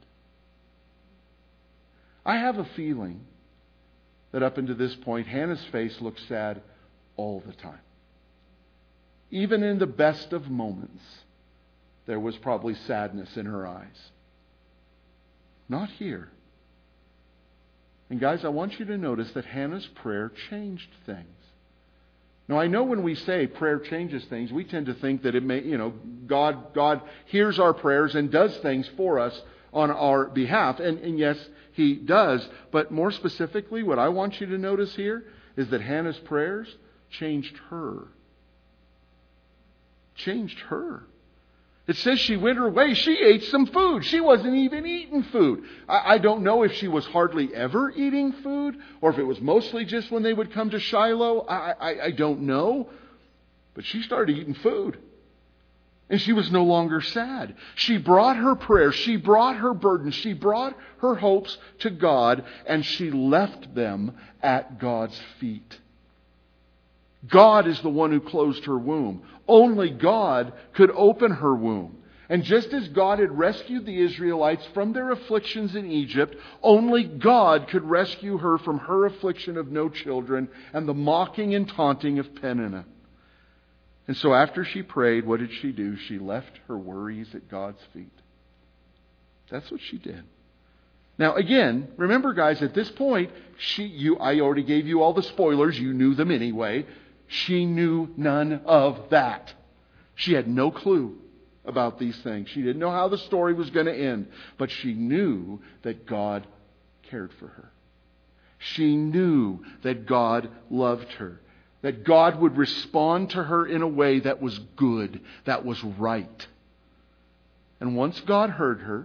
I have a feeling that up until this point, Hannah's face looked sad all the time. Even in the best of moments, there was probably sadness in her eyes. Not here. And guys, I want you to notice that Hannah's prayer changed things. Now, I know when we say prayer changes things, we tend to think that it may, you know, God, God hears our prayers and does things for us on our behalf. And, and yes, He does. But more specifically, what I want you to notice here is that Hannah's prayers changed her. Changed her. It says she went her way. She ate some food. She wasn't even eating food. I, I don't know if she was hardly ever eating food or if it was mostly just when they would come to Shiloh. I, I, I don't know. But she started eating food. And she was no longer sad. She brought her prayers. She brought her burdens. She brought her hopes to God. And she left them at God's feet. God is the one who closed her womb. Only God could open her womb. And just as God had rescued the Israelites from their afflictions in Egypt, only God could rescue her from her affliction of no children and the mocking and taunting of Peninnah. And so after she prayed, what did she do? She left her worries at God's feet. That's what she did. Now again, remember guys, at this point, she, you, I already gave you all the spoilers. You knew them anyway. She knew none of that. She had no clue about these things. She didn't know how the story was going to end. But she knew that God cared for her. She knew that God loved her. That God would respond to her in a way that was good, that was right. And once God heard her,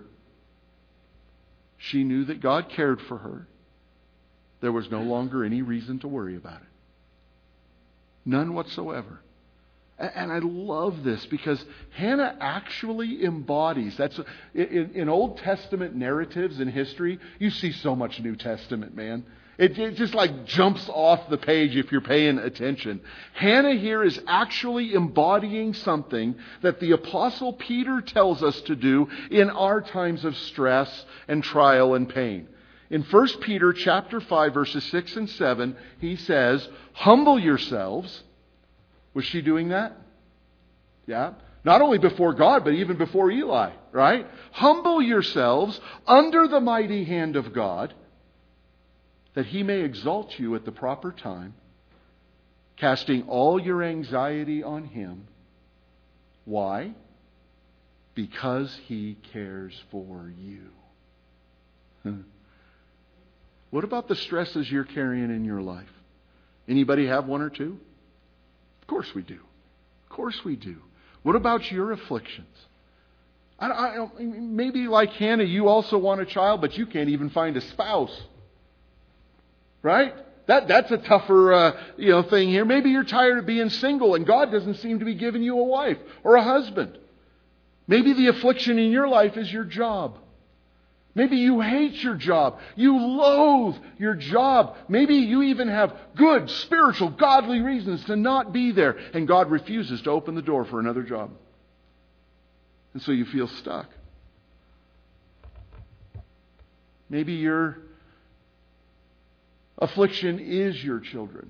she knew that God cared for her. There was no longer any reason to worry about it. None whatsoever. And I love this because Hannah actually embodies, that's in, in Old Testament narratives and history, you see so much New Testament, man. It, it just like jumps off the page if you're paying attention. Hannah here is actually embodying something that the Apostle Peter tells us to do in our times of stress and trial and pain. In First Peter chapter five, verses six and seven, he says, "Humble yourselves." Was she doing that? Yeah. Not only before God, but even before Eli, right? "Humble yourselves under the mighty hand of God, that He may exalt you at the proper time, casting all your anxiety on Him." Why? Because He cares for you. What about the stresses you're carrying in your life? Anybody have one or two? Of course we do. Of course we do. What about your afflictions? I, I, maybe like Hannah, you also want a child, but you can't even find a spouse. Right? That that's a tougher uh, you know thing here. Maybe you're tired of being single and God doesn't seem to be giving you a wife or a husband. Maybe the affliction in your life is your job. Maybe you hate your job. You loathe your job. Maybe you even have good, spiritual, godly reasons to not be there. And God refuses to open the door for another job. And so you feel stuck. Maybe your affliction is your children.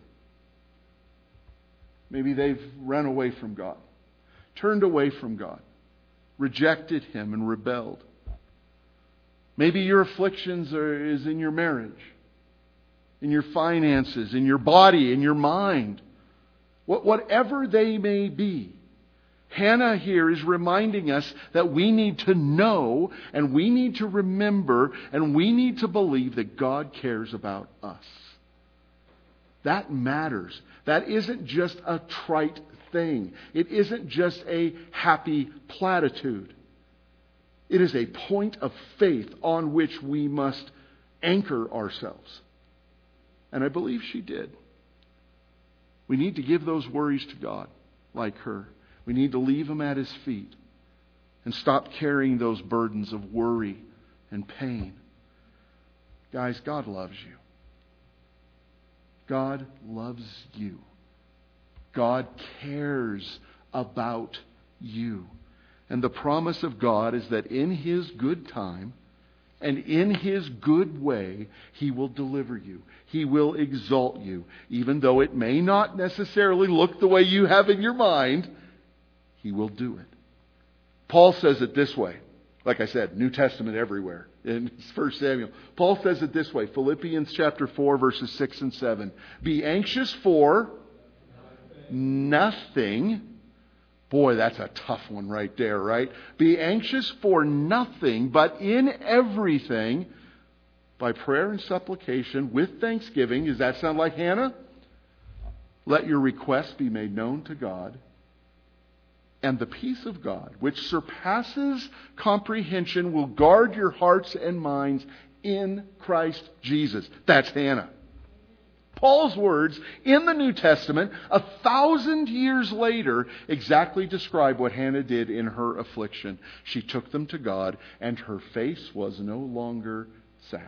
Maybe they've run away from God, turned away from God, rejected Him and rebelled. Maybe your afflictions are, is in your marriage, in your finances, in your body, in your mind. What, whatever they may be, Hannah here is reminding us that we need to know and we need to remember and we need to believe that God cares about us. That matters. That isn't just a trite thing. It isn't just a happy platitude. It is a point of faith on which we must anchor ourselves. And I believe she did. We need to give those worries to God like her. We need to leave them at His feet and stop carrying those burdens of worry and pain. Guys, God loves you. God loves you. God cares about you. And the promise of God is that in His good time and in His good way, He will deliver you. He will exalt you. Even though it may not necessarily look the way you have in your mind, He will do it. Paul says it this way. Like I said, New Testament everywhere. In First Samuel. Paul says it this way. Philippians chapter four, verses six and seven. Be anxious for nothing. Boy, that's a tough one right there, right? Be anxious for nothing, but in everything, by prayer and supplication, with thanksgiving. Does that sound like Hannah? Let your requests be made known to God. And the peace of God, which surpasses comprehension, will guard your hearts and minds in Christ Jesus. That's Hannah. Paul's words in the New Testament, a thousand years later, exactly describe what Hannah did in her affliction. She took them to God, and her face was no longer sad.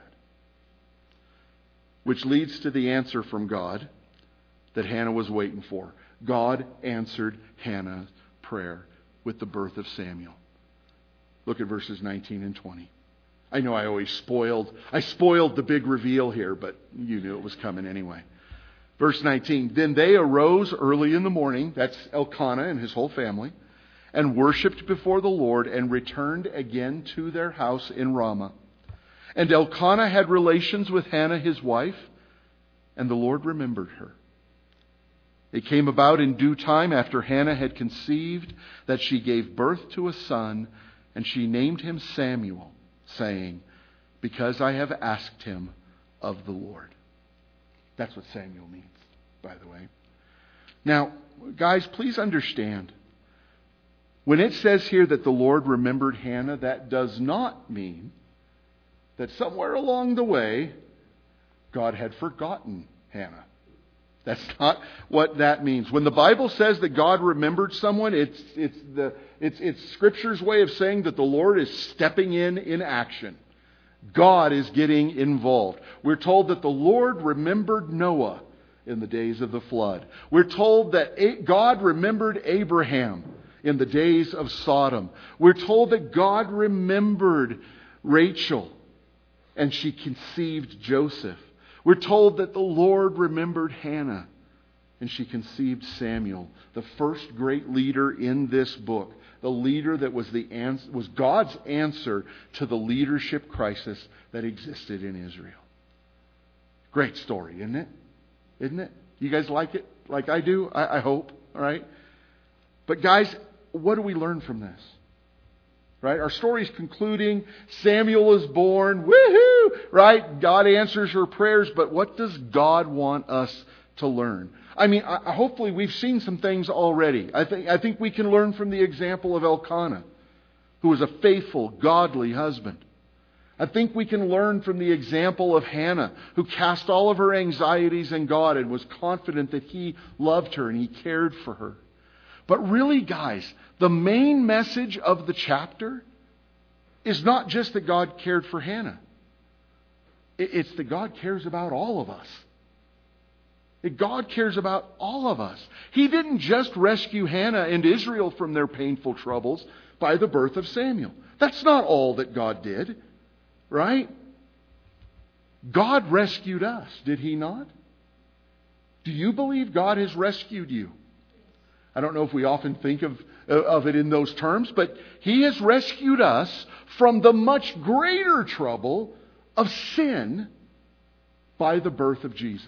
Which leads to the answer from God that Hannah was waiting for. God answered Hannah's prayer with the birth of Samuel. Look at verses nineteen and twenty. I know I always spoiled, I spoiled the big reveal here, but you knew it was coming anyway. Verse nineteen, then they arose early in the morning, that's Elkanah and his whole family, and worshipped before the Lord and returned again to their house in Ramah. And Elkanah had relations with Hannah his wife, and the Lord remembered her. It came about in due time after Hannah had conceived that she gave birth to a son, and she named him Samuel, saying, because I have asked him of the Lord. That's what Samuel means, by the way. Now, guys, please understand. When it says here that the Lord remembered Hannah, that does not mean that somewhere along the way, God had forgotten Hannah. That's not what that means. When the Bible says that God remembered someone, it's it's the it's it's Scripture's way of saying that the Lord is stepping in in action. God is getting involved. We're told that the Lord remembered Noah in the days of the flood. We're told that God remembered Abraham in the days of Sodom. We're told that God remembered Rachel and she conceived Joseph. We're told that the Lord remembered Hannah and she conceived Samuel, the first great leader in this book, the leader that was the ans- was God's answer to the leadership crisis that existed in Israel. Great story, isn't it? Isn't it? You guys like it? Like I do? I, I hope. All right? But guys, what do we learn from this? Right? Our story's concluding. Samuel is born. Woohoo! Right? God answers her prayers. But what does God want us to learn? I mean, I, hopefully we've seen some things already. I think, I think we can learn from the example of Elkanah, who was a faithful, godly husband. I think we can learn from the example of Hannah, who cast all of her anxieties in God and was confident that He loved her and He cared for her. But really, guys, the main message of the chapter is not just that God cared for Hannah. It's that God cares about all of us. That God cares about all of us. He didn't just rescue Hannah and Israel from their painful troubles by the birth of Samuel. That's not all that God did, right? God rescued us, did He not? Do you believe God has rescued you? I don't know if we often think of, of it in those terms, but He has rescued us from the much greater trouble of sin by the birth of Jesus.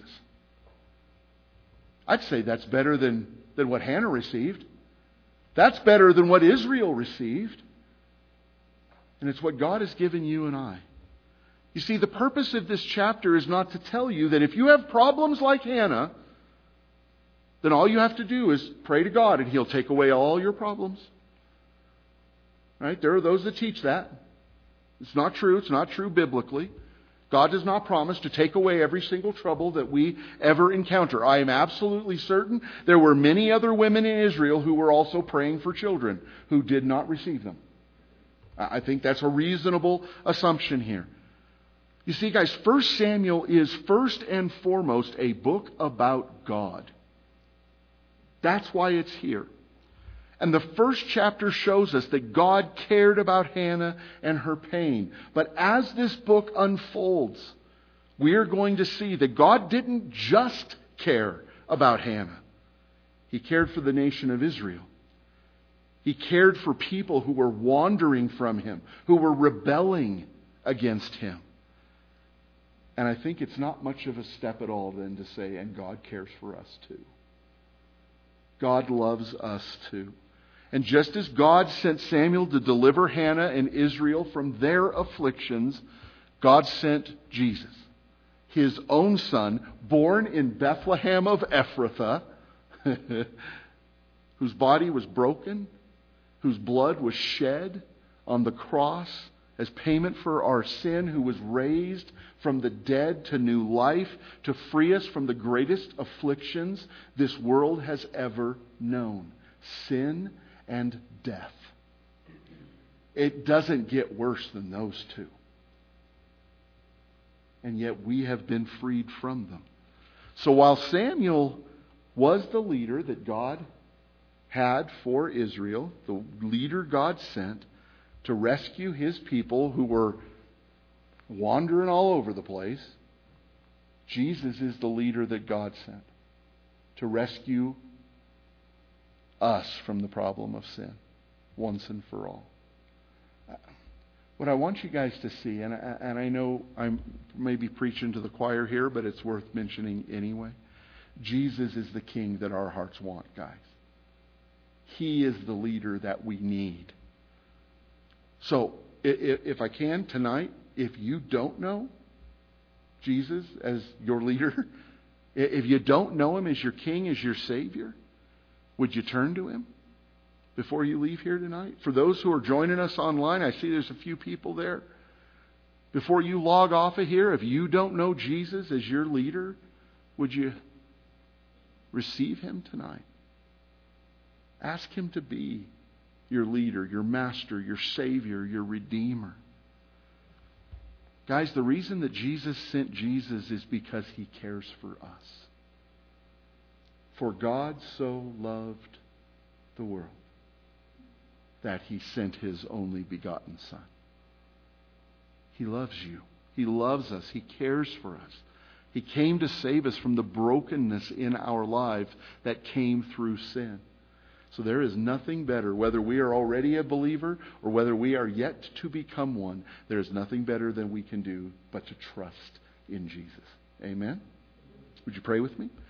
I'd say that's better than, than what Hannah received. That's better than what Israel received. And it's what God has given you and I. You see, the purpose of this chapter is not to tell you that if you have problems like Hannah, then all you have to do is pray to God and He'll take away all your problems. Right? There are those that teach that. It's not true. It's not true biblically. God does not promise to take away every single trouble that we ever encounter. I am absolutely certain there were many other women in Israel who were also praying for children who did not receive them. I think that's a reasonable assumption here. You see, guys, First Samuel is first and foremost a book about God. That's why it's here. And the first chapter shows us that God cared about Hannah and her pain. But as this book unfolds, we are going to see that God didn't just care about Hannah. He cared for the nation of Israel. He cared for people who were wandering from Him, who were rebelling against Him. And I think it's not much of a step at all then to say, and God cares for us too. God loves us too. And just as God sent Samuel to deliver Hannah and Israel from their afflictions, God sent Jesus, His own Son, born in Bethlehem of Ephrathah, whose body was broken, whose blood was shed on the cross as payment for our sin, who was raised from the dead to new life to free us from the greatest afflictions this world has ever known, sin and death. It doesn't get worse than those two. And yet we have been freed from them. So while Samuel was the leader that God had for Israel, the leader God sent to rescue His people who were wandering all over the place, Jesus is the leader that God sent to rescue us from the problem of sin once and for all. What I want you guys to see, and I, and I know I'm maybe preaching to the choir here, but it's worth mentioning anyway. Jesus is the King that our hearts want, guys. He is the leader that we need. So, if, if I can tonight, if you don't know Jesus as your leader, if you don't know Him as your King, as your Savior, would you turn to Him before you leave here tonight? For those who are joining us online, I see there's a few people there. Before you log off of here, if you don't know Jesus as your leader, would you receive Him tonight? Ask Him to be your leader, your master, your Savior, your Redeemer. Guys, the reason that Jesus sent Jesus is because He cares for us. For God so loved the world that He sent His only begotten Son. He loves you. He loves us. He cares for us. He came to save us from the brokenness in our lives that came through sin. So there is nothing better, whether we are already a believer or whether we are yet to become one, there is nothing better than we can do but to trust in Jesus. Amen? Would you pray with me?